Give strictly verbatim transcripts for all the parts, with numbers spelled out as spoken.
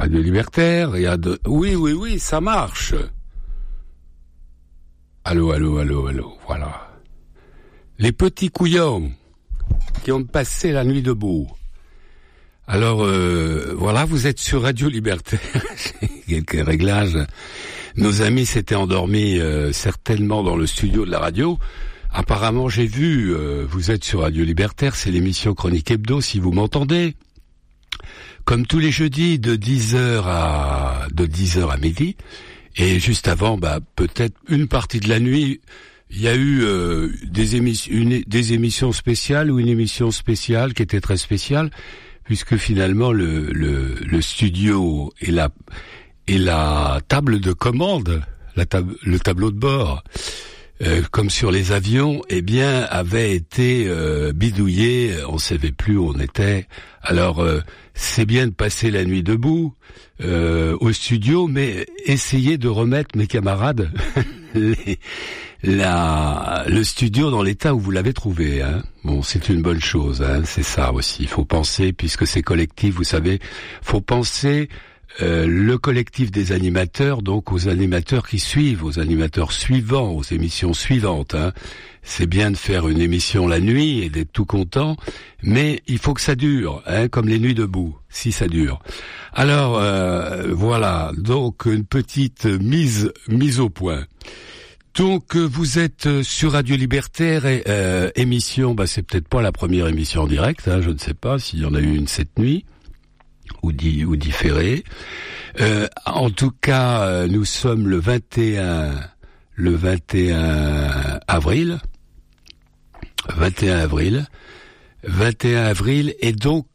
Radio Libertaire, il y a de... Oui, oui, oui, ça marche. Allô, allô, allô, allô, voilà. Les petits couillons qui ont passé la nuit debout. Alors, euh, voilà, vous êtes sur Radio Libertaire. Quelques réglages. Nos amis s'étaient endormis euh, certainement dans le studio de la radio. Apparemment, j'ai vu, euh, vous êtes sur Radio Libertaire, c'est l'émission Chronique Hebdo, si vous m'entendez. Comme tous les jeudis, de dix heures à de dix heures à midi. Et juste avant, bah peut-être une partie de la nuit, il y a eu euh, des émissions, une, des émissions spéciales ou une émission spéciale qui était très spéciale, puisque finalement le le, le studio et la et la table de commande, la tab, le tableau de bord, euh, comme sur les avions, eh bien avait été euh, bidouillé. On ne savait plus où on était. Alors euh, c'est bien de passer la nuit debout euh, au studio, mais essayez de remettre, mes camarades, les, la, le studio dans l'état où vous l'avez trouvé. Hein. Bon, c'est une bonne chose, hein, c'est ça aussi. Il faut penser, puisque c'est collectif, vous savez, faut penser euh, le collectif des animateurs, donc aux animateurs qui suivent, aux animateurs suivants, aux émissions suivantes. Hein. C'est bien de faire une émission la nuit et d'être tout content, mais il faut que ça dure, hein, comme les nuits debout, si ça dure. Alors euh, voilà, donc une petite mise mise au point. Donc vous êtes sur Radio Libertaire et euh, émission, bah c'est peut-être pas la première émission en direct, hein, je ne sais pas s'il y en a eu une cette nuit ou di, ou différée. Euh, en tout cas, nous sommes le vingt et un le vingt et un avril. vingt et un avril, vingt et un avril, et donc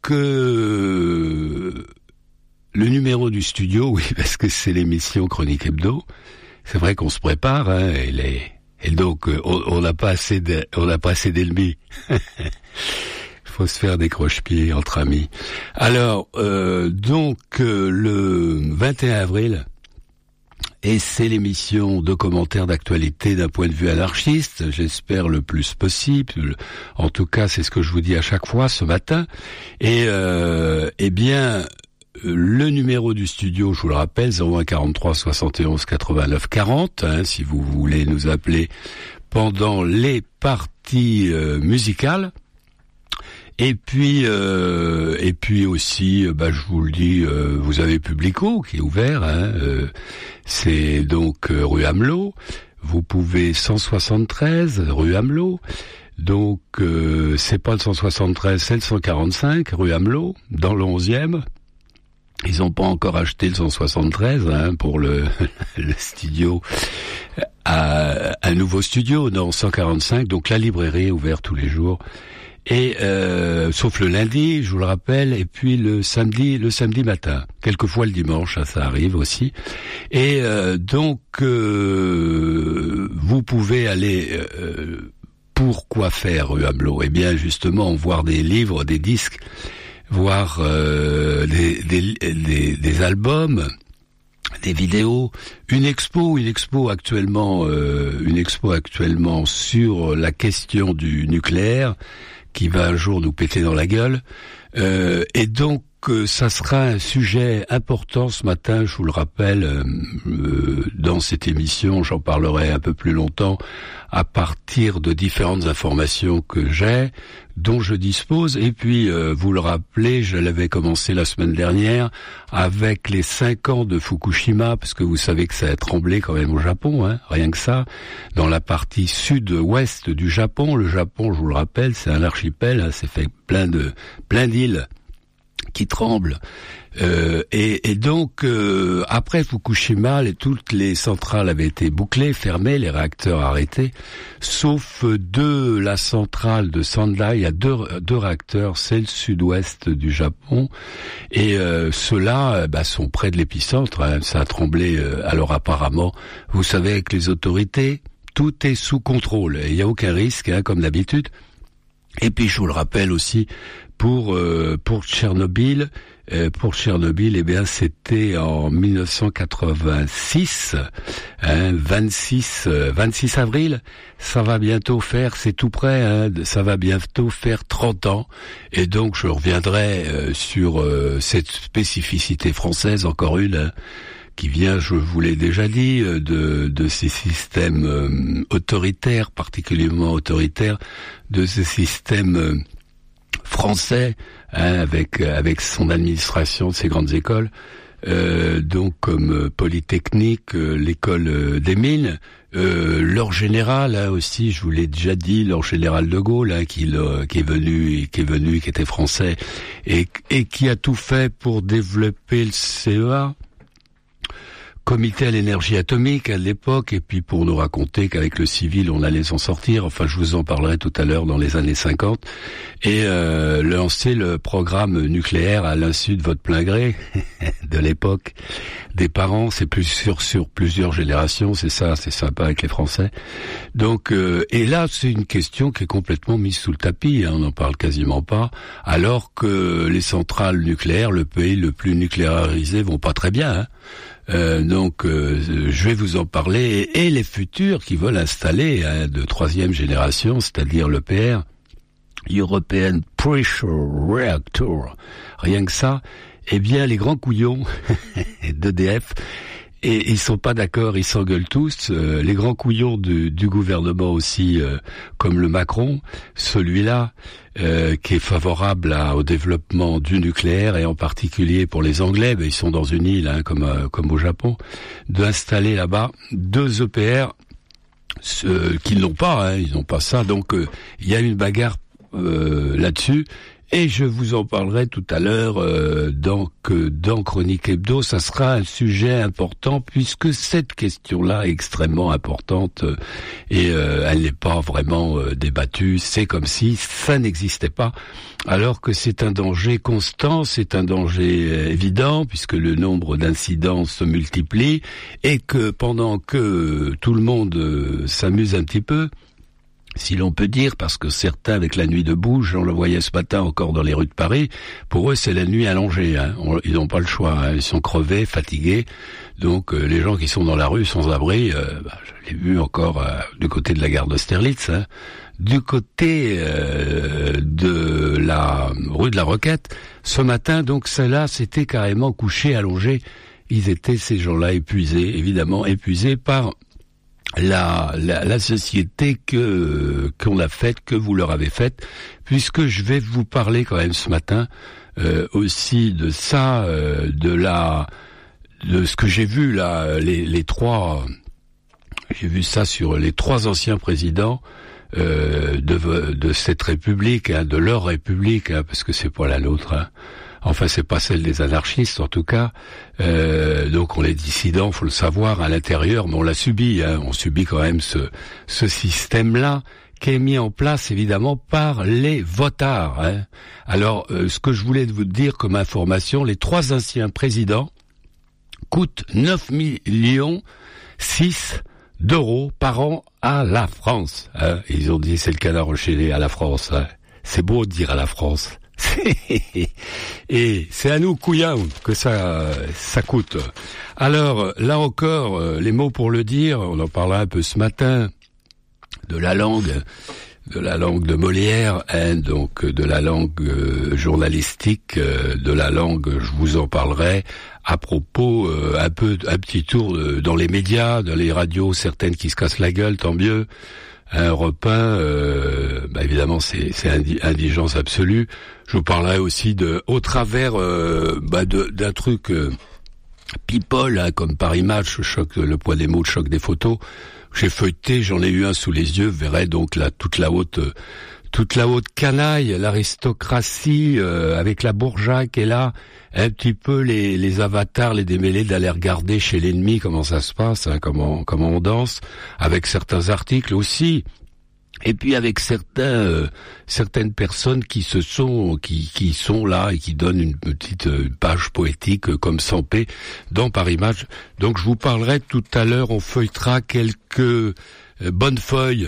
euh, le numéro du studio, oui, parce que c'est l'émission Chronique Hebdo. C'est vrai qu'on se prépare, hein, et, les, et donc on n'a pas assez, de, on n'a pas assez d'ennemis. Il faut se faire des croche-pieds entre amis. Alors euh, donc euh, le vingt et un avril. Et c'est l'émission de commentaires d'actualité d'un point de vue anarchiste, j'espère le plus possible. En tout cas, c'est ce que je vous dis à chaque fois ce matin. Et euh, eh bien, le numéro du studio, je vous le rappelle, zéro un quarante-trois soixante et onze quatre-vingt-neuf quarante, hein, si vous voulez nous appeler pendant les parties euh, musicales. Et puis, euh, et puis aussi, bah, je vous le dis, euh, vous avez Publico qui est ouvert. Hein, euh, c'est donc euh, rue Amelot. Vous pouvez cent soixante-treize rue Amelot. Donc, euh, c'est pas le cent soixante-treize, c'est le cent quarante-cinq rue Amelot, dans le onzième. Ils n'ont pas encore acheté le cent soixante-treize hein, pour le, le studio, à, un nouveau studio, non, cent quarante-cinq. Donc la librairie est ouverte tous les jours. Et euh, sauf le lundi, je vous le rappelle, et puis le samedi, le samedi matin, quelquefois le dimanche, ça, ça arrive aussi. Et euh, donc euh, vous pouvez aller euh, pour quoi faire rue Amelot ? Eh bien justement voir des livres, des disques, voir euh, des, des, des, des albums, des vidéos, une expo, une expo actuellement, euh, une expo actuellement sur la question du nucléaire, qui va un jour nous péter dans la gueule. Euh, et donc, euh, ça sera un sujet important ce matin, je vous le rappelle, euh, euh, dans cette émission. J'en parlerai un peu plus longtemps à partir de différentes informations que j'ai, dont je dispose. Et puis, euh, vous le rappelez, je l'avais commencé la semaine dernière avec les cinq ans de Fukushima, parce que vous savez que ça a tremblé quand même au Japon, hein, rien que ça. Dans la partie sud-ouest du Japon, le Japon, je vous le rappelle, c'est un archipel, hein, c'est fait plein de plein d'îles qui tremblent. Euh, et, et donc, euh, après Fukushima, les, toutes les centrales avaient été bouclées, fermées, les réacteurs arrêtés, sauf de la centrale de Sendai. Il y a deux, deux réacteurs, c'est le sud-ouest du Japon, et euh, ceux-là bah, sont près de l'épicentre. Hein, ça a tremblé. Euh, alors apparemment, vous savez, avec les autorités, tout est sous contrôle. Il n'y a aucun risque, hein, comme d'habitude. Et puis je vous le rappelle aussi pour euh, pour Tchernobyl, euh, pour Tchernobyl, eh bien c'était en mille neuf cent quatre-vingt-six, hein, vingt-six avril. Ça va bientôt faire, c'est tout près, hein, ça va bientôt faire trente ans. Et donc je reviendrai euh, sur euh, cette spécificité française, encore une. Hein, qui vient, je vous l'ai déjà dit, de, de ces systèmes euh, autoritaires, particulièrement autoritaires, de ces systèmes euh, français, hein, avec avec son administration de ces grandes écoles, euh, donc comme euh, Polytechnique, euh, l'école euh, des mines, euh, leur général, hein, aussi, je vous l'ai déjà dit, leur général de Gaulle, hein, qui, le, qui est venu, qui est venu, qui était français, et, et qui a tout fait pour développer le C E A. Comité à l'énergie atomique à l'époque, et puis pour nous raconter qu'avec le civil on allait s'en sortir, enfin je vous en parlerai tout à l'heure dans les années cinquante, et euh, lancer le programme nucléaire à l'insu de votre plein gré, de l'époque, des parents, c'est plus sur, sur plusieurs générations, c'est ça, c'est sympa avec les Français. Donc, euh, et là c'est une question qui est complètement mise sous le tapis, hein, on n'en parle quasiment pas, alors que les centrales nucléaires, le pays le plus nucléarisé, vont pas très bien, hein. Euh, donc, euh, je vais vous en parler, et, et les futurs qui veulent installer hein, de troisième génération, c'est-à-dire l'E P R, European Pressure Reactor, rien que ça, eh bien, les grands couillons d'E D F, et ils sont pas d'accord, ils s'engueulent tous, euh, les grands couillons du, du gouvernement aussi, euh, comme le Macron, celui-là, Euh, qui est favorable à, au développement du nucléaire, et en particulier pour les Anglais, ben, ils sont dans une île, hein, comme, euh, comme au Japon, d'installer là-bas deux E P R euh, qui n'ont pas, hein, ils n'ont pas ça, donc il euh, y a une bagarre euh, là-dessus. Et je vous en parlerai tout à l'heure euh, dans, que dans Chronique Hebdo. Ça sera un sujet important puisque cette question-là est extrêmement importante euh, et euh, elle n'est pas vraiment euh, débattue. C'est comme si ça n'existait pas, alors que c'est un danger constant, c'est un danger euh, évident puisque le nombre d'incidents se multiplie et que pendant que tout le monde euh, s'amuse un petit peu, si l'on peut dire, parce que certains, avec la nuit debout, j'en le voyais ce matin encore dans les rues de Paris, pour eux c'est la nuit allongée, hein. On, ils n'ont pas le choix, hein. Ils sont crevés, fatigués, donc euh, les gens qui sont dans la rue sans abri, euh, bah, je l'ai vu encore euh, du côté de la gare d'Austerlitz, hein. Du côté euh, de la rue de la Roquette, ce matin, donc ceux-là s'étaient carrément couchés, allongés, ils étaient ces gens-là épuisés, évidemment épuisés par La, la, la société que qu'on a faite, que vous leur avez faite, puisque je vais vous parler quand même ce matin euh, aussi de ça, euh, de la, de ce que j'ai vu là, les, les trois, j'ai vu ça sur les trois anciens présidents euh, de de cette république, hein, de leur république, hein, parce que c'est pas la nôtre. Hein. Enfin, c'est pas celle des anarchistes, en tout cas. Euh, donc, on est dissidents, faut le savoir, à l'intérieur, mais on l'a subi. Hein, on subit quand même ce, ce système-là qui est mis en place, évidemment, par les votards. Hein. Alors, euh, ce que je voulais vous dire comme information, les trois anciens présidents coûtent neuf millions six d'euros par an à la France. Hein. Ils ont dit, c'est le canard enchaîné à la France. Hein. C'est beau de dire à la France. Et c'est à nous, couillons, que ça, ça coûte. Alors, là encore, les mots pour le dire, on en parlera un peu ce matin, de la langue, de la langue de Molière, hein, donc de la langue euh, journalistique, euh, de la langue, je vous en parlerai, à propos, euh, un peu, un petit tour euh, dans les médias, dans les radios, certaines qui se cassent la gueule, tant mieux. Un repas, euh, bah évidemment, c'est, c'est indigence absolue. Je vous parlerai aussi de, au travers, euh, bah de, d'un truc euh, people, hein, comme Paris Match, choc, le poids des mots, le choc des photos. J'ai feuilleté, j'en ai eu un sous les yeux. Vous verrez donc là toute la haute, euh, toute la haute canaille, l'aristocratie euh, avec la bourgeoisie qui est là, un petit peu les, les avatars, les démêlés d'aller regarder chez l'ennemi comment ça se passe, hein, comment comment on danse, avec certains articles aussi, et puis avec certains euh, certaines personnes qui se sont qui qui sont là et qui donnent une petite euh, page poétique euh, comme Sampé dans Paris Match. Donc je vous parlerai tout à l'heure, on feuilletera quelques euh, bonnes feuilles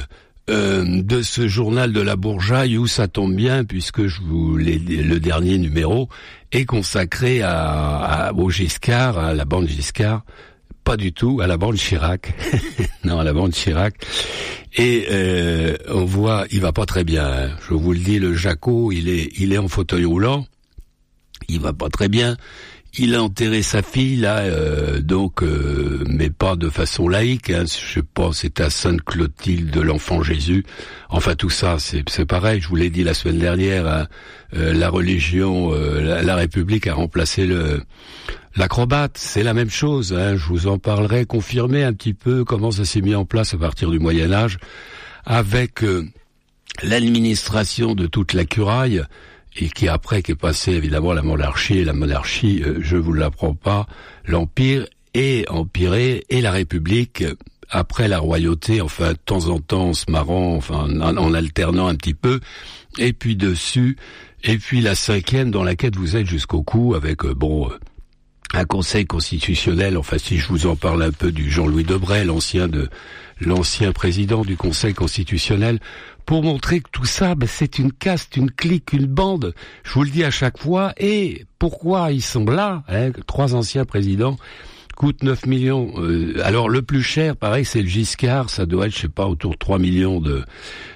euh, de ce journal de la Bourgeaille où ça tombe bien puisque je vous l'ai, le dernier numéro est consacré à, à au Giscard, à la bande Giscard. Pas du tout, à la bande Chirac. Non, à la bande Chirac. Et euh, on voit, il va pas très bien. Hein. Je vous le dis, le Jaco, il est, il est en fauteuil roulant. Il va pas très bien. Il a enterré sa fille là, euh, donc, euh, mais pas de façon laïque. Hein. Je pense c'est à Sainte Clotilde de l'Enfant Jésus. Enfin tout ça, c'est, c'est pareil. Je vous l'ai dit la semaine dernière. Hein. Euh, la religion, euh, la, la République a remplacé le l'acrobate. C'est la même chose. Hein. Je vous en parlerai, confirmer un petit peu comment ça s'est mis en place à partir du Moyen Âge, avec euh, l'administration de toute la curaille. Et qui après, qui est passé évidemment à la monarchie, et la monarchie, euh, je vous l'apprends pas, l'Empire est empiré, et la République, euh, après la royauté, enfin, de temps en temps, en se marrant, enfin, en, en alternant un petit peu, et puis dessus, et puis la cinquième dans laquelle vous êtes jusqu'au cou, avec, euh, bon... Euh, un conseil constitutionnel, enfin si je vous en parle un peu du Jean-Louis Debré, l'ancien de l'ancien président du Conseil constitutionnel, pour montrer que tout ça, ben, c'est une caste, une clique, une bande. Je vous le dis à chaque fois. Et pourquoi ils sont là, hein, trois anciens présidents coûtent neuf millions. Euh, alors le plus cher, pareil, c'est le Giscard, ça doit être, je sais pas, autour de trois millions de,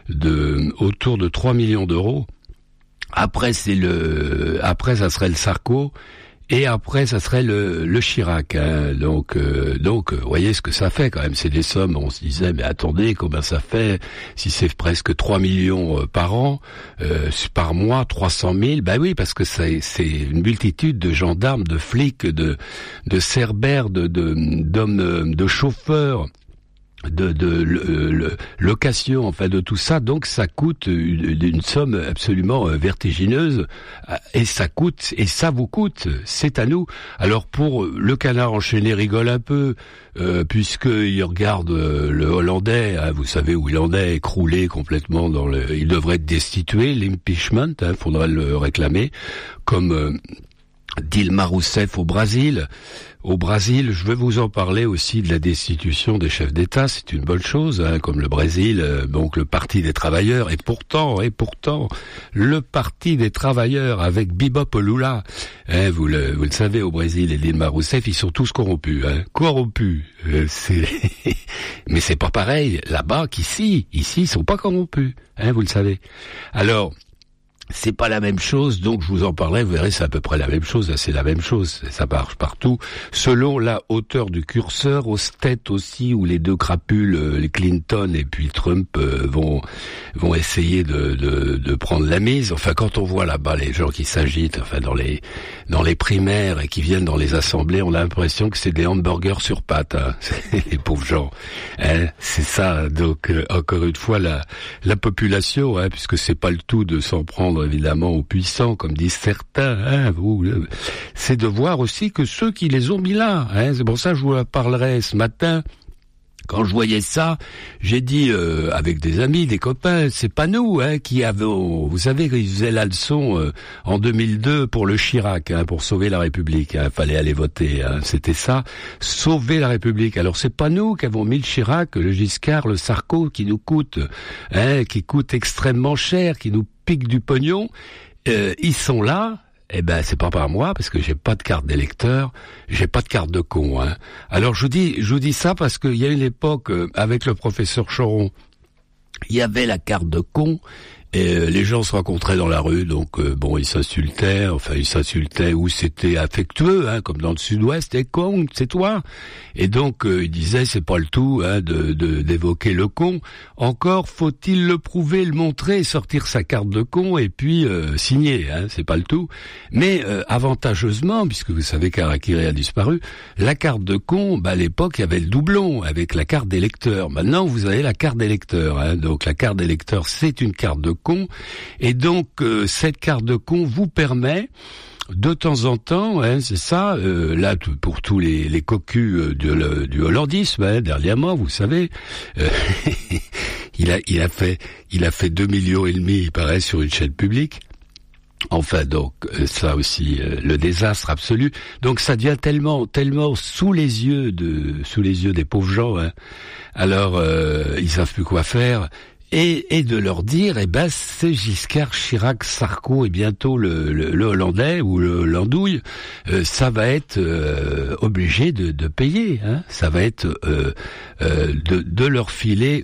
de autour de trois millions d'euros. Après c'est le, après ça serait le Sarko. Et après, ça serait le, le Chirac. Hein. Donc, euh, donc, vous voyez ce que ça fait quand même. C'est des sommes. On se disait, mais attendez, combien ça fait si c'est presque trois millions euh, par an, euh, par mois, trois cent mille. Ben oui, parce que c'est, c'est une multitude de gendarmes, de flics, de, de cerbères, de, de, d'hommes, de chauffeurs. de, de, de, de location, enfin de tout ça, donc ça coûte une, une somme absolument vertigineuse, et ça coûte, et ça vous coûte, c'est à nous. Alors pour le Canard enchaîné rigole un peu, euh, puisqu'il regarde euh, le Hollandais, hein, vous savez où il en est, écroulé complètement dans le... Il devrait être destitué, l'impeachment, il hein, faudrait le réclamer, comme... Euh, Dilma Rousseff au Brésil. Au Brésil, je vais vous en parler aussi de la destitution des chefs d'État, c'est une bonne chose, hein, comme le Brésil, euh, donc le Parti des Travailleurs, et pourtant, et pourtant, le Parti des Travailleurs avec Bibop Lula, hein, vous le, vous le savez, au Brésil, et Dilma Rousseff, ils sont tous corrompus, hein, corrompus, euh, c'est... mais c'est pas pareil là-bas qu'ici, ici, ils sont pas corrompus, hein, vous le savez. Alors, c'est pas la même chose, donc je vous en parlerai, vous verrez, c'est à peu près la même chose, c'est la même chose, ça marche partout, selon la hauteur du curseur, aux têtes aussi, où les deux crapules, les Clinton et puis Trump, euh, vont vont essayer de, de de prendre la mise. Enfin, quand on voit là-bas les gens qui s'agitent, enfin dans les dans les primaires et qui viennent dans les assemblées, on a l'impression que c'est des hamburgers sur pattes, hein, les pauvres gens. Hein, c'est ça, donc euh, encore une fois, la la population, hein, puisque c'est pas le tout de s'en prendre évidemment aux puissants, comme disent certains, hein, vous, c'est de voir aussi que ceux qui les ont mis là, hein, c'est pour ça que je vous en parlerai ce matin. Quand je voyais ça, j'ai dit euh, avec des amis, des copains, c'est pas nous hein, qui avons... Vous savez qu'ils faisaient la leçon euh, en deux mille deux pour le Chirac, hein, pour sauver la République. Hein, fallait aller voter, hein, c'était ça, sauver la République. Alors c'est pas nous qui avons mis le Chirac, le Giscard, le Sarko, qui nous coûte, hein, qui coûte extrêmement cher, qui nous pique du pognon. Euh, ils sont là. Eh ben, c'est pas par moi, parce que j'ai pas de carte d'électeur, j'ai pas de carte de con, hein. Alors, je vous dis, je vous dis ça parce qu'il y a une époque, euh, avec le professeur Choron, il y avait la carte de con, et euh, les gens se rencontraient dans la rue, donc euh, bon, ils s'insultaient, enfin ils s'insultaient, ou c'était affectueux, hein, comme dans le Sud-Ouest, et con, c'est toi. Et donc euh, ils disaient, c'est pas le tout, hein, de, de d'évoquer le con. Encore faut-il le prouver, le montrer, sortir sa carte de con et puis euh, signer, hein, c'est pas le tout. Mais euh, avantageusement, puisque vous savez qu'Harakiri a disparu, la carte de con, bah à l'époque il y avait le doublon avec la carte d'électeur. Maintenant vous avez la carte d'électeur, hein, donc la carte d'électeur c'est une carte de con, et donc euh, cette carte de con vous permet de temps en temps, hein, c'est ça, euh, là t- pour tous les, les cocus euh, de, le, du hollandisme, hein, dernièrement, vous savez, euh, il a il a fait il a fait deux millions et demi, il paraît, sur une chaîne publique. Enfin donc euh, ça aussi, euh, le désastre absolu. Donc ça devient tellement tellement sous les yeux de sous les yeux des pauvres gens, hein. Alors euh, ils savent plus quoi faire. et, et de leur dire, eh ben, c'est Giscard, Chirac, Sarko et bientôt le, le, le Hollandais ou le l'Andouille, euh, ça va être euh, obligé de, de payer, hein. Ça va être euh, euh, de, de leur filer,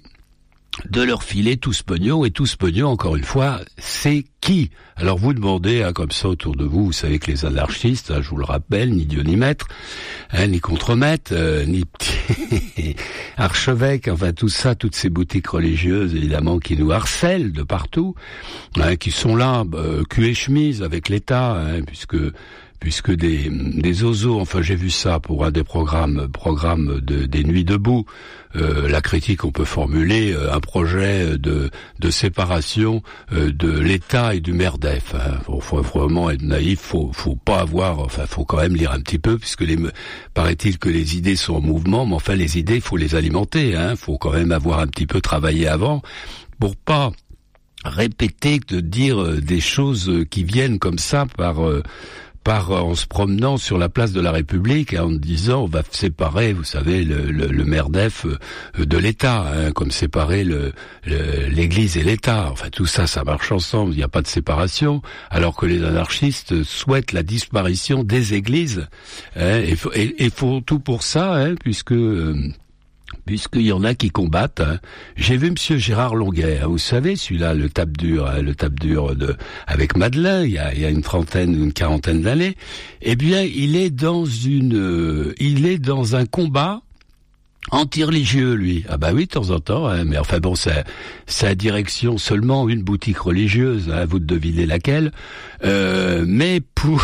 de leur filer tout ce pognon, et tout ce pognon, encore une fois, c'est qui? Alors vous demandez, hein, comme ça autour de vous, vous savez que les anarchistes, hein, je vous le rappelle, ni Dieu ni maître, hein, ni contremaître, euh, ni petit archevêque, enfin tout ça, toutes ces boutiques religieuses, évidemment, qui nous harcèlent de partout, hein, qui sont là, euh, cul et chemise avec l'État, hein, puisque puisque des des osos, enfin j'ai vu ça pour un des programmes programmes de des Nuits debout, euh, la critique qu'on peut formuler, euh, un projet de de séparation euh, de l'État et du MERDEF. Hein. Faut, faut vraiment être naïf, faut faut pas avoir, enfin faut quand même lire un petit peu, puisque les paraît-il que les idées sont en mouvement, mais enfin les idées, faut les alimenter, hein. Faut quand même avoir un petit peu travaillé avant pour pas répéter, de dire des choses qui viennent comme ça par euh, par en se promenant sur la place de la République, hein, en disant on va séparer, vous savez, le, le, le MERDEF de l'État, hein, comme séparer le, le, l'Église et l'État. Enfin tout ça, ça marche ensemble, il n'y a pas de séparation, alors que les anarchistes souhaitent la disparition des églises, hein, et, et, et font tout pour ça, hein, puisque... Euh, puisqu'il y en a qui combattent. Hein. J'ai vu Monsieur Gérard Longuet, hein, vous savez, celui-là, le tape dur, hein, le tape dur de avec Madeleine, il y a, il y a une trentaine, une quarantaine d'années. Eh bien, il est dans une, euh, il est dans un combat anti-religieux, lui. Ah bah oui, de temps en temps, hein, mais enfin bon, c'est sa direction seulement une boutique religieuse, hein, vous devinez laquelle. Euh, mais pour,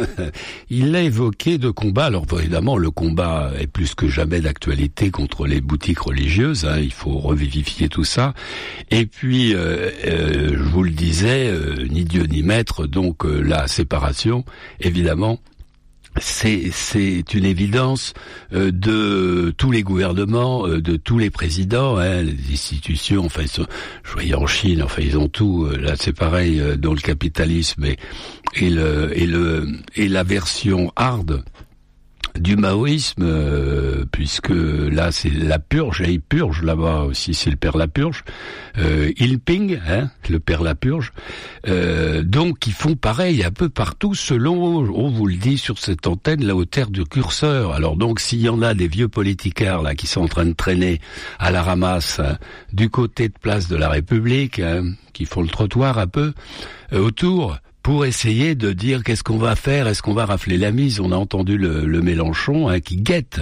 il a évoqué de combat. Alors évidemment, le combat est plus que jamais d'actualité contre les boutiques religieuses. Hein, il faut revivifier tout ça. Et puis, euh, euh, je vous le disais, euh, ni Dieu ni maître. Donc euh, la séparation, évidemment. C'est c'est une évidence euh, de tous les gouvernements, euh, de tous les présidents, hein, les institutions. Enfin, ils sont, je voyais en Chine, enfin ils ont tout. Euh, là, c'est pareil euh, dans le capitalisme et et le et le et la version hard du maoïsme, euh, puisque là c'est la purge, et il purge là-bas aussi, c'est le père la purge, euh, Ilping, hein, le père la purge, euh, donc ils font pareil un peu partout selon, on vous le dit sur cette antenne, la hauteur du curseur. Alors donc s'il y en a des vieux politicards là qui sont en train de traîner à la ramasse, hein, du côté de place de la République, hein, qui font le trottoir un peu euh, autour, pour essayer de dire qu'est-ce qu'on va faire, est-ce qu'on va rafler la mise. On a entendu le, le Mélenchon, hein, qui guette,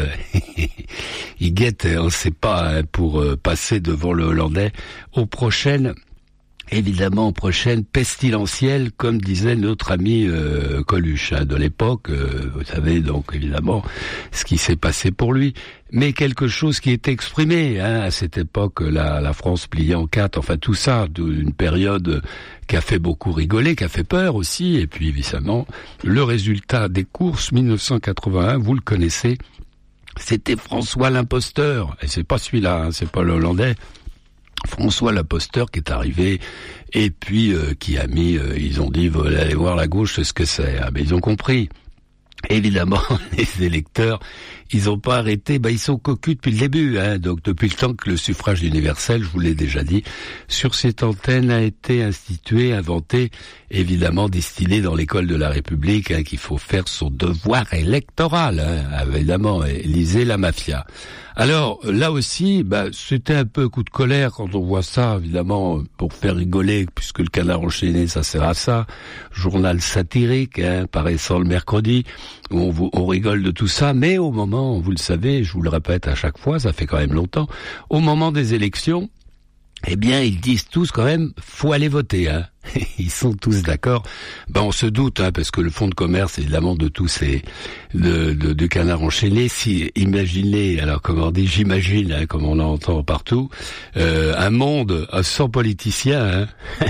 il guette, on ne sait pas, hein, pour euh, passer devant le Hollandais aux prochaines, évidemment aux prochaines pestilentielles, comme disait notre ami euh, Coluche, hein, de l'époque. Euh, vous savez donc évidemment ce qui s'est passé pour lui. Mais quelque chose qui est exprimé, hein, à cette époque, la, la France pliée en quatre, enfin tout ça, une période qui a fait beaucoup rigoler, qui a fait peur aussi, et puis évidemment, le résultat des courses mille neuf cent quatre-vingt-un, vous le connaissez, c'était François l'imposteur, et c'est pas celui-là, hein, c'est pas le Hollandais, François l'imposteur qui est arrivé, et puis euh, qui a mis, euh, ils ont dit, allez voir la gauche, c'est ce que c'est, ah, mais ils ont compris. Évidemment, les électeurs, ils n'ont pas arrêté, bah ils sont cocus depuis le début, hein. Donc depuis le temps que le suffrage universel, je vous l'ai déjà dit, sur cette antenne a été institué, inventé, évidemment distillé dans l'école de la République, hein, qu'il faut faire son devoir électoral, hein, évidemment, et lisez la mafia. Alors là aussi, bah c'était un peu coup de colère quand on voit ça, évidemment, pour faire rigoler, puisque le Canard enchaîné, ça sert à ça. Journal satirique, hein, paraissant le mercredi, où on, on rigole de tout ça, mais au moment, vous le savez, je vous le répète à chaque fois, ça fait quand même longtemps, au moment des élections, eh bien, ils disent tous quand même, faut aller voter, hein. Ils sont tous d'accord. Ben, on se doute, hein, parce que le fonds de commerce, évidemment, de tous ces, de, de, de Canard enchaîné, si, imaginez, alors, comme on dit, j'imagine, hein, comme on l'entend partout, euh, un monde sans politiciens, hein.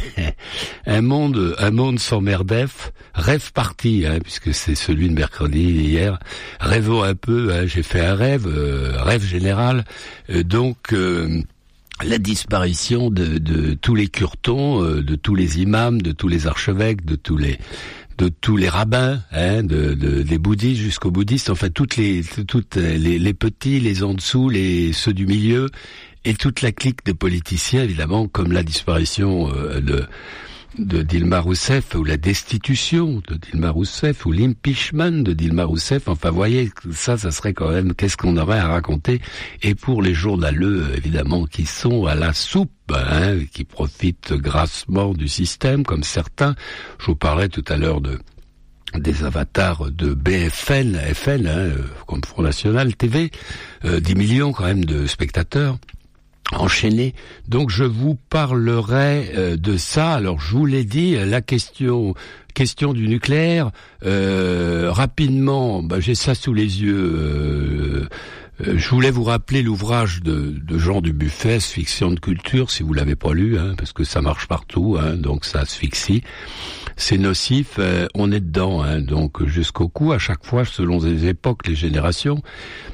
un monde, un monde sans MERDEF, rêve parti, hein, puisque c'est celui de mercredi, hier, rêvons un peu, hein, j'ai fait un rêve, euh, rêve général, euh, donc, euh, la disparition de, de tous les curtons, euh, de tous les imams, de tous les archevêques, de tous les de tous les rabbins, hein, de, de des bouddhistes jusqu'aux bouddhistes, enfin toutes les toutes les, les petits, les en dessous, les ceux du milieu, et toute la clique de politiciens, évidemment, comme la disparition euh, de de Dilma Rousseff, ou la destitution de Dilma Rousseff, ou l'impeachment de Dilma Rousseff. Enfin, voyez, ça, ça serait quand même, qu'est-ce qu'on aurait à raconter. Et pour les journaleux, évidemment, qui sont à la soupe, hein, qui profitent grassement du système, comme certains. Je vous parlais tout à l'heure de des avatars de B F L, F L, hein, comme Front National T V, euh, dix millions quand même de spectateurs enchaînés. Donc je vous parlerai euh, de ça. Alors je vous l'ai dit, la question question du nucléaire, euh, rapidement, bah, j'ai ça sous les yeux. Euh, euh, je voulais vous rappeler l'ouvrage de, de Jean Dubuffet, Fiction de culture, si vous l'avez pas lu, hein, parce que ça marche partout, hein, donc ça asphyxie. C'est nocif, euh, on est dedans, hein, donc jusqu'au cou, à chaque fois, selon les époques, les générations.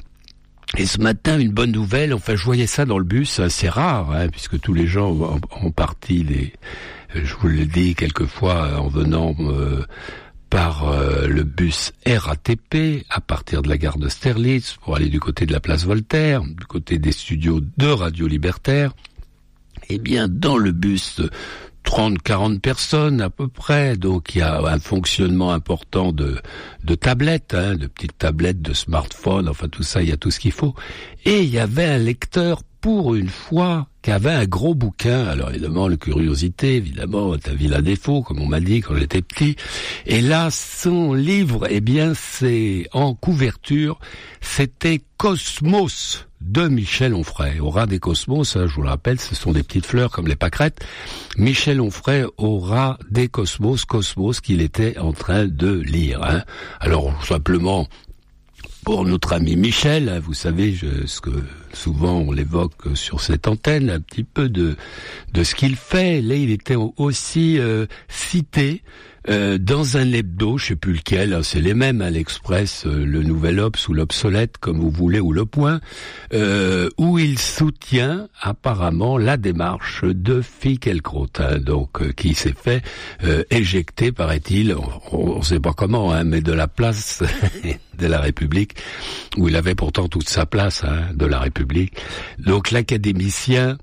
Et ce matin, une bonne nouvelle, enfin je voyais ça dans le bus, c'est rare, hein, puisque tous les gens ont, ont parti, les, je vous l'ai dit quelquefois en venant euh, par euh, le bus R A T P, à partir de la gare d'Austerlitz, pour aller du côté de la place Voltaire, du côté des studios de Radio Libertaire. Eh bien, dans le bus, trente, quarante personnes à peu près, donc il y a un fonctionnement important de, de tablettes, hein, de petites tablettes, de smartphones, enfin tout ça, il y a tout ce qu'il faut. Et il y avait un lecteur, pour une fois, qui avait un gros bouquin. Alors évidemment, la curiosité, évidemment, est un vilain défaut, comme on m'a dit quand j'étais petit. Et là, son livre, eh bien, c'est en couverture, c'était Cosmos de Michel Onfray. Au ras des cosmos, hein, je vous le rappelle, ce sont des petites fleurs comme les pâquerettes. Michel Onfray, au ras des cosmos, Cosmos qu'il était en train de lire. Hein. Alors, simplement, pour notre ami Michel, hein, vous savez, je, ce que souvent on l'évoque sur cette antenne, un petit peu de de ce qu'il fait. Là, il était aussi euh, cité euh, dans un hebdo, je sais plus lequel, hein, c'est les mêmes, hein, l'Express, euh, le Nouvel Obs ou l'Obsolète, comme vous voulez, ou Le Point, euh, où il soutient apparemment la démarche de Finkielkraut, hein, donc euh, qui s'est fait euh, éjecter, paraît-il, on ne sait pas comment, hein, mais de la place de la République, où il avait pourtant toute sa place, hein, de la République. Donc l'académicien,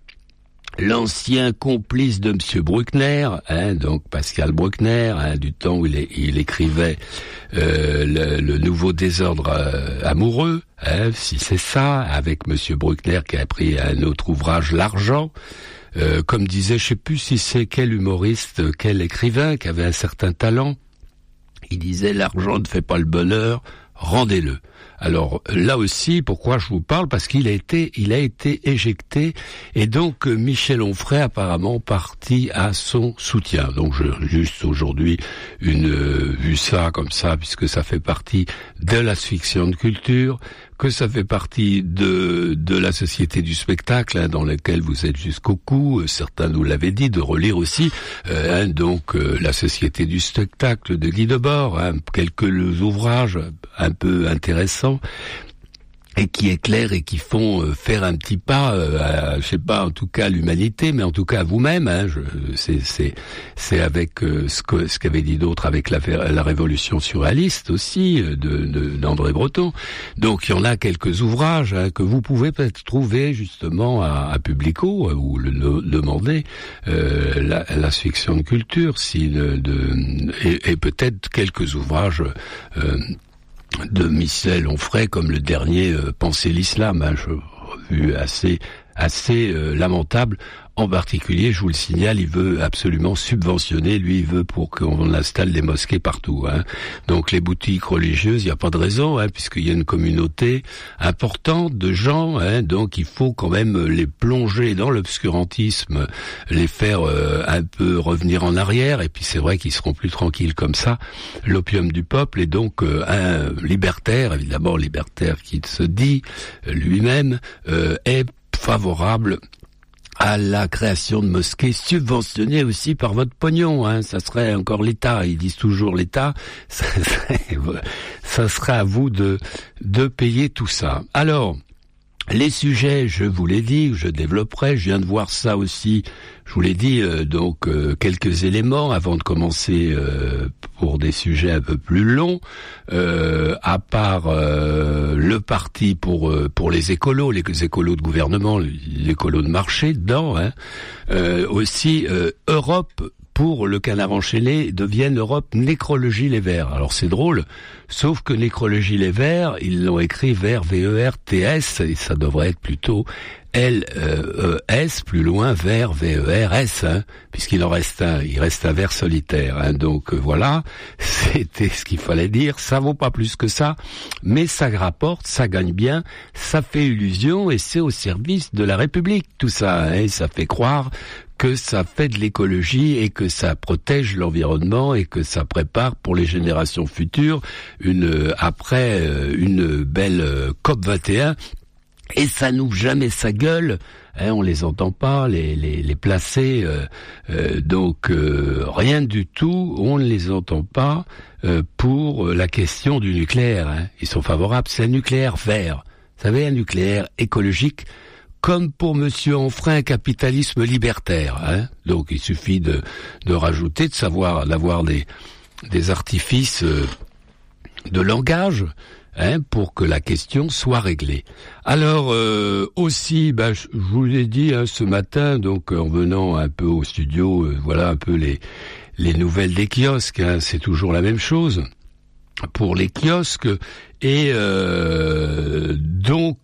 l'ancien complice de Monsieur Bruckner, hein, donc Pascal Bruckner, hein, du temps où il, est, il écrivait euh, le, le nouveau désordre euh, amoureux, hein, si c'est ça, avec Monsieur Bruckner qui a pris un autre ouvrage, L'argent. Euh, comme disait, je sais plus si c'est quel humoriste, quel écrivain qui avait un certain talent, il disait l'argent ne fait pas le bonheur, rendez-le. Alors là aussi, pourquoi je vous parle? Parce qu'il a été, il a été éjecté, et donc Michel Onfray apparemment parti à son soutien. Donc je juste aujourd'hui une euh, vu ça comme ça, puisque ça fait partie de la fiction de culture, que ça fait partie de de la société du spectacle, hein, dans laquelle vous êtes jusqu'au cou. Certains nous l'avaient dit, de relire aussi euh, hein, donc euh, la société du spectacle de Guy Debord, hein, quelques ouvrages un peu intéressants et qui éclairent et qui font euh, faire un petit pas, euh, à, je sais pas, en tout cas à l'humanité, mais en tout cas à vous-même. Hein, je, c'est, c'est, c'est avec euh, ce que ce qu'avait dit d'autres avec la, la révolution surréaliste aussi euh, de, de d'André Breton. Donc il y en a quelques ouvrages, hein, que vous pouvez peut-être trouver justement à, à Publico euh, ou le, le demander euh, la, la fiction de culture, si de, de et, et peut-être quelques ouvrages. Euh, de Michel Onfray, comme le dernier euh, Penser l'islam, hein, je vu assez assez euh, lamentable. En particulier, je vous le signale, il veut absolument subventionner, lui il veut pour qu'on installe des mosquées partout. Hein. Donc les boutiques religieuses, il n'y a pas de raison, hein, puisqu'il y a une communauté importante de gens, hein, donc il faut quand même les plonger dans l'obscurantisme, les faire euh, un peu revenir en arrière, et puis c'est vrai qu'ils seront plus tranquilles comme ça, l'opium du peuple, et donc euh, un libertaire, évidemment libertaire qui se dit lui-même, euh, est favorable à la création de mosquées subventionnées aussi par votre pognon, hein. Ça serait encore l'État, ils disent toujours l'État, ça serait, ça serait à vous de, de payer tout ça. Alors, les sujets, je vous l'ai dit, je développerai, je viens de voir ça aussi, je vous l'ai dit, euh, donc euh, quelques éléments avant de commencer euh, pour des sujets un peu plus longs, euh, à part euh, le parti pour euh, pour les écolos, les écolos de gouvernement, les écolos de marché dedans, hein. Euh, aussi euh, Europe pour le Canard enchaîné devienne Europe Nécrologie les Verts. Alors c'est drôle, sauf que Nécrologie les Verts, ils l'ont écrit vers V E R T S, et ça devrait être plutôt L E S, plus loin, vers V E R S, hein, puisqu'il en reste un, il reste un vers solitaire. Hein, donc euh, voilà, c'était ce qu'il fallait dire. Ça vaut pas plus que ça, mais ça rapporte, ça gagne bien, ça fait illusion, et c'est au service de la République, tout ça. Hein, et ça fait croire que ça fait de l'écologie et que ça protège l'environnement et que ça prépare pour les générations futures une après une belle C O P vingt et un. Et ça n'ouvre jamais sa gueule, hein, on les entend pas, les les, les placer, euh, euh, donc euh, rien du tout, on ne les entend pas euh, pour la question du nucléaire. Hein. Ils sont favorables, c'est un nucléaire vert, vous savez, un nucléaire écologique, comme pour Monsieur Onfray, un capitalisme libertaire. Hein. Donc il suffit de de rajouter, de savoir, d'avoir des des artifices euh, de langage. Hein, pour que la question soit réglée. Alors euh, aussi, bah, je vous l'ai dit hein, ce matin, donc en venant un peu au studio, euh, voilà un peu les les nouvelles des kiosques. Hein, c'est toujours la même chose pour les kiosques. Et euh, donc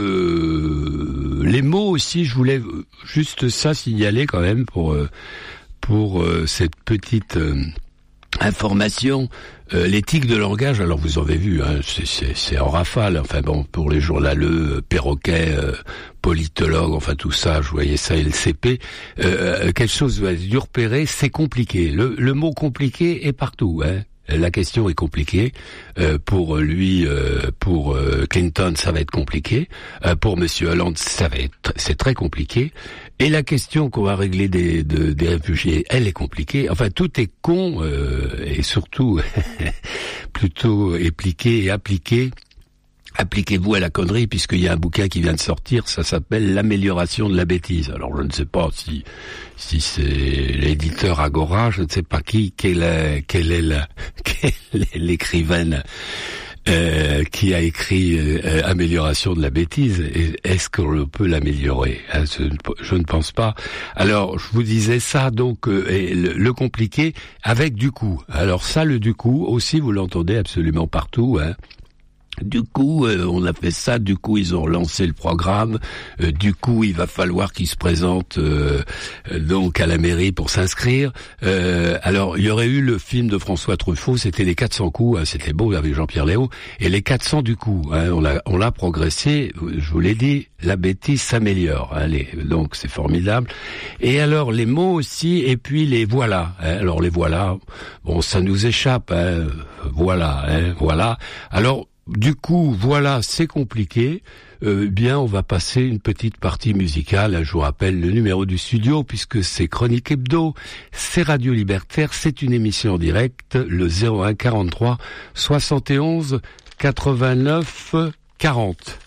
euh, les mots aussi, je voulais juste ça signaler quand même pour euh, pour euh, cette petite euh, information. Euh, l'éthique de langage, alors vous avez vu, hein, c'est, c'est, c'est en rafale. Enfin bon, pour les journaleux, euh, perroquets, euh, politologues, enfin tout ça, je voyais ça, L C P. Euh, quelque chose doit être repéré, c'est compliqué. Le, le mot compliqué est partout. Hein. La question est compliquée. Euh, pour lui, euh, pour euh, Clinton, ça va être compliqué. Euh, pour Monsieur Hollande, ça va être, c'est très compliqué. Et la question qu'on va régler des, de, des réfugiés, elle est compliquée. Enfin, tout est con euh, et surtout plutôt appliqué et appliqué. Appliquez-vous à la connerie, puisqu'il y a un bouquin qui vient de sortir, ça s'appelle L'amélioration de la bêtise. Alors je ne sais pas si si c'est l'éditeur Agora, je ne sais pas qui, quelle est, quelle est, la, quelle est l'écrivaine euh, qui a écrit euh, Amélioration de la bêtise. Et est-ce qu'on peut l'améliorer, hein, je, je ne pense pas. Alors je vous disais ça, donc euh, et le, le compliqué avec du coup. Alors ça, le du coup aussi, vous l'entendez absolument partout, hein. Du coup, euh, on a fait ça. Du coup, ils ont relancé le programme. Euh, du coup, il va falloir qu'ils se présentent euh, euh, donc à la mairie pour s'inscrire. Euh, alors, il y aurait eu le film de François Truffaut, c'était les quatre cents coups. Hein, c'était beau avec Jean-Pierre Léaud. Et les quatre cents du coup, hein, on l'a, on l'a progressé. Je vous l'ai dit, la bêtise s'améliore. Hein, les, donc, c'est formidable. Et alors, les mots aussi. Et puis les voilà. Hein, alors les voilà. Bon, ça nous échappe. Hein, voilà. Hein, voilà. Alors. Du coup, voilà, c'est compliqué. Euh, bien, on va passer une petite partie musicale. Je vous rappelle le numéro du studio, puisque c'est Chronique Hebdo, c'est Radio Libertaire, c'est une émission en direct, le zéro un quarante-trois soixante et onze quatre-vingt-neuf quarante.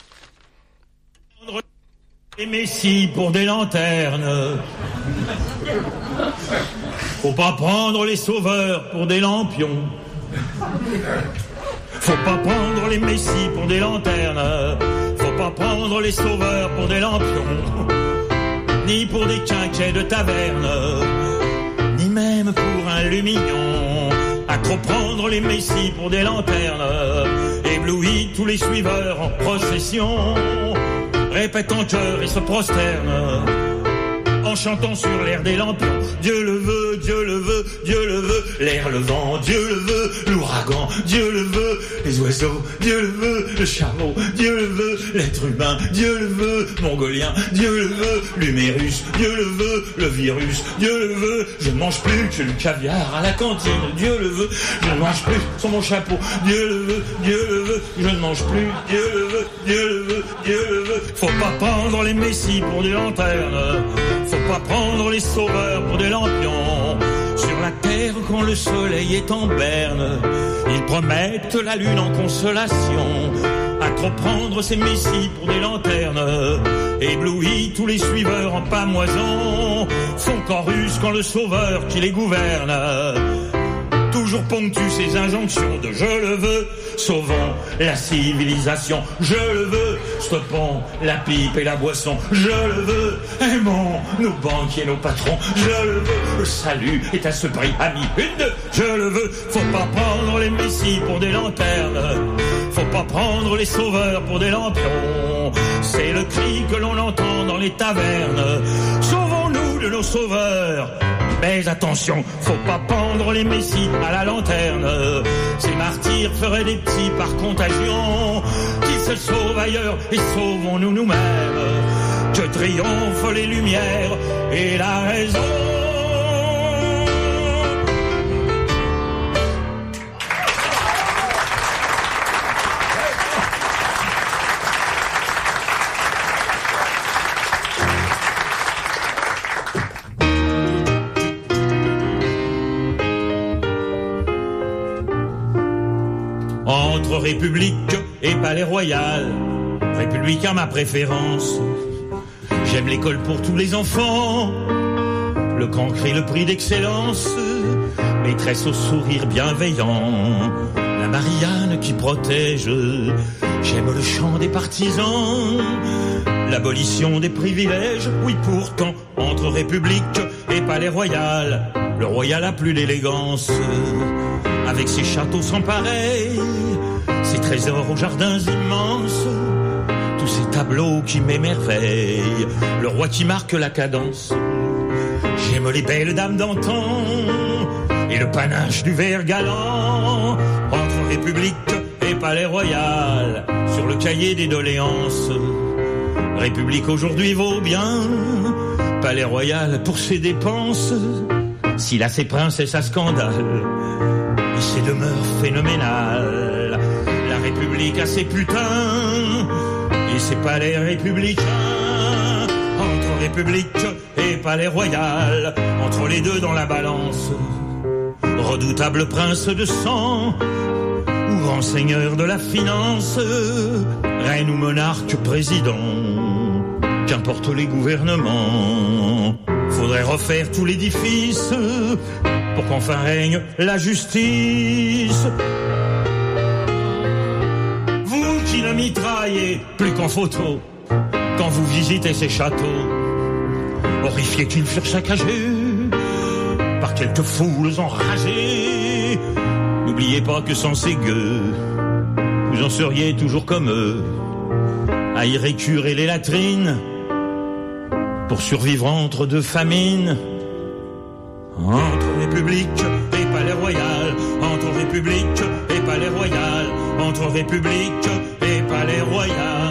Les messies pour des lanternes. Faut pas prendre les sauveurs pour des lampions. Faut pas prendre les messies pour des lanternes. Faut pas prendre les sauveurs pour des lampions. Ni pour des quinquets de taverne. Ni même pour un lumignon. À trop prendre les messies pour des lanternes. Éblouit tous les suiveurs en procession. Répètent en chœur et se prosternent. En chantant sur l'air des lampions. Dieu le veut, Dieu le veut, Dieu le veut. L'air, le vent, Dieu le veut. L'ouragan, Dieu le veut. Les oiseaux, Dieu le veut. Le chameau, Dieu le veut. L'être humain, Dieu le veut. Mongolien, Dieu le veut. L'humérus, Dieu le veut. Le virus, Dieu le veut. Je ne mange plus que le caviar à la cantine. Dieu le veut. Je ne mange plus sur mon chapeau. Dieu le veut, Dieu le veut. Je ne mange plus. Dieu le veut, Dieu le veut, Dieu le veut. Faut pas prendre les messies pour des lanternes. Faut pas prendre les sauveurs pour des lampions. Sur la terre quand le soleil est en berne, ils promettent la lune en consolation. À trop prendre ces messies pour des lanternes, éblouis tous les suiveurs en pamoison. Font chorus quand le sauveur qui les gouverne toujours ponctue ses injonctions de je le veux, sauvons la civilisation. Je le veux, stoppons la pipe et la boisson. Je le veux, aimons nos banquiers, nos patrons. Je le veux, le salut est à ce prix, ami. Une, deux, je le veux, faut pas prendre les messies pour des lanternes. Faut pas prendre les sauveurs pour des lampions. C'est le cri que l'on entend dans les tavernes. Sauvons-nous de nos sauveurs. Mais attention, faut pas pendre les messies à la lanterne. Ces martyrs feraient des petits par contagion. Qu'ils se sauvent ailleurs et sauvons-nous nous-mêmes. Que triomphent les lumières et la raison. Entre République et Palais Royal, républicain ma préférence. J'aime l'école pour tous les enfants, le cancre le prix d'excellence, maîtresse au sourire bienveillant, la Marianne qui protège. J'aime le chant des partisans, l'abolition des privilèges. Oui pourtant, entre République et Palais Royal, le royal a plus d'élégance. Avec ses châteaux sans pareil, ses trésors aux jardins immenses, tous ces tableaux qui m'émerveillent, le roi qui marque la cadence. J'aime les belles dames d'antan et le panache du vert galant. Entre République et Palais Royal, sur le cahier des doléances, République aujourd'hui vaut bien, Palais Royal pour ses dépenses. S'il a ses princesses à scandale et ses demeures phénoménales, la République a ses putains et ses palais républicains. Entre République et Palais Royal, entre les deux dans la balance, redoutable prince de sang ou grand seigneur de la finance, reine ou monarque président, qu'importe les gouvernements, faudrait refaire tout l'édifice pour qu'enfin règne la justice. Vous qui ne mitraillez plus qu'en photo, quand vous visitez ces châteaux, horrifiés qu'ils furent saccagés par quelques foules enragées, n'oubliez pas que sans ces gueux, vous en seriez toujours comme eux, à y récurer les latrines pour survivre entre deux famines. Entre République et Palais Royal, entre République et Palais Royal, entre République et Palais Royal.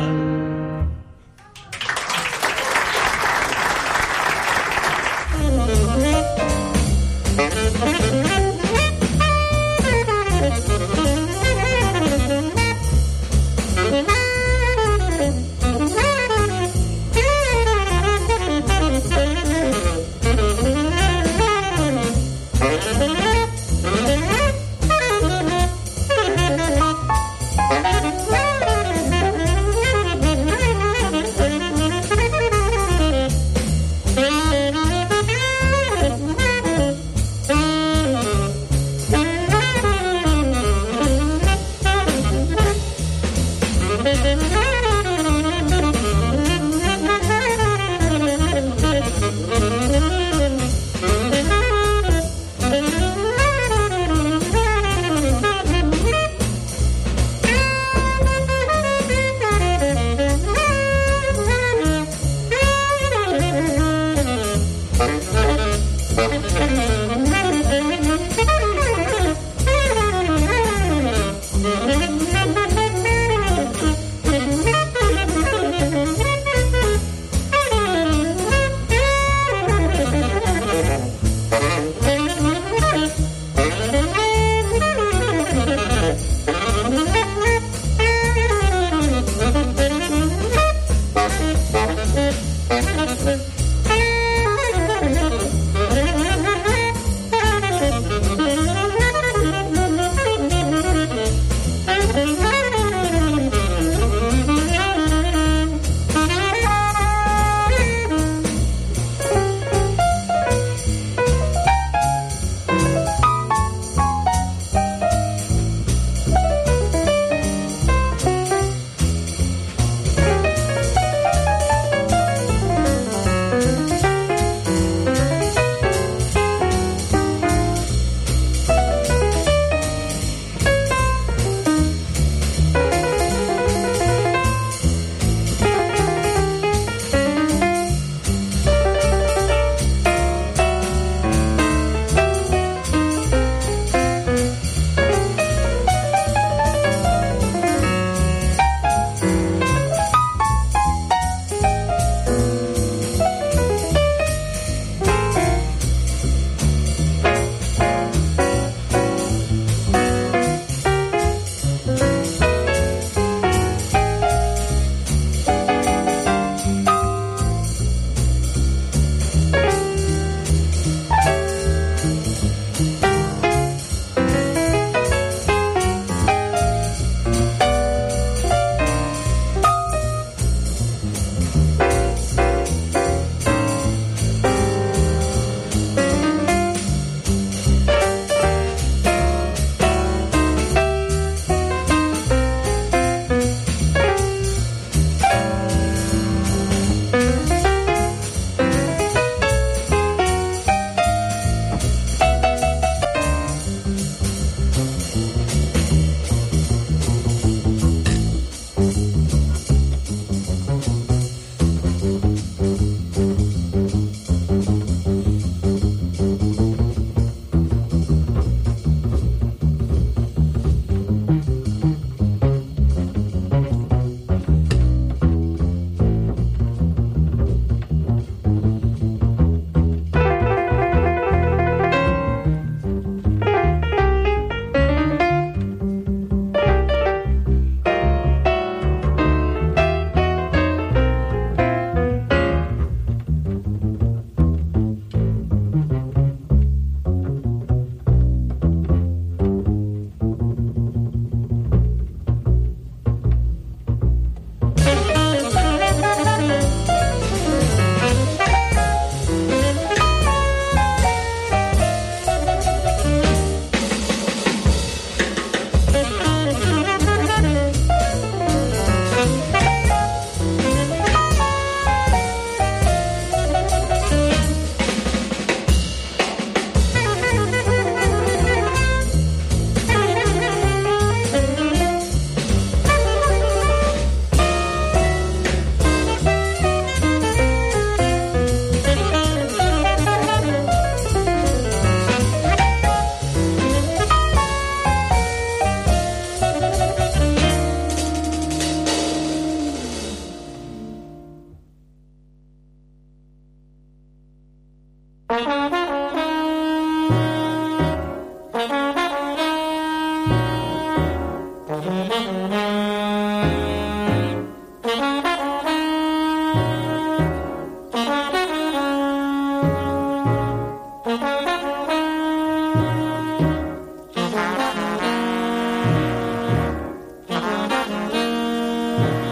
temps.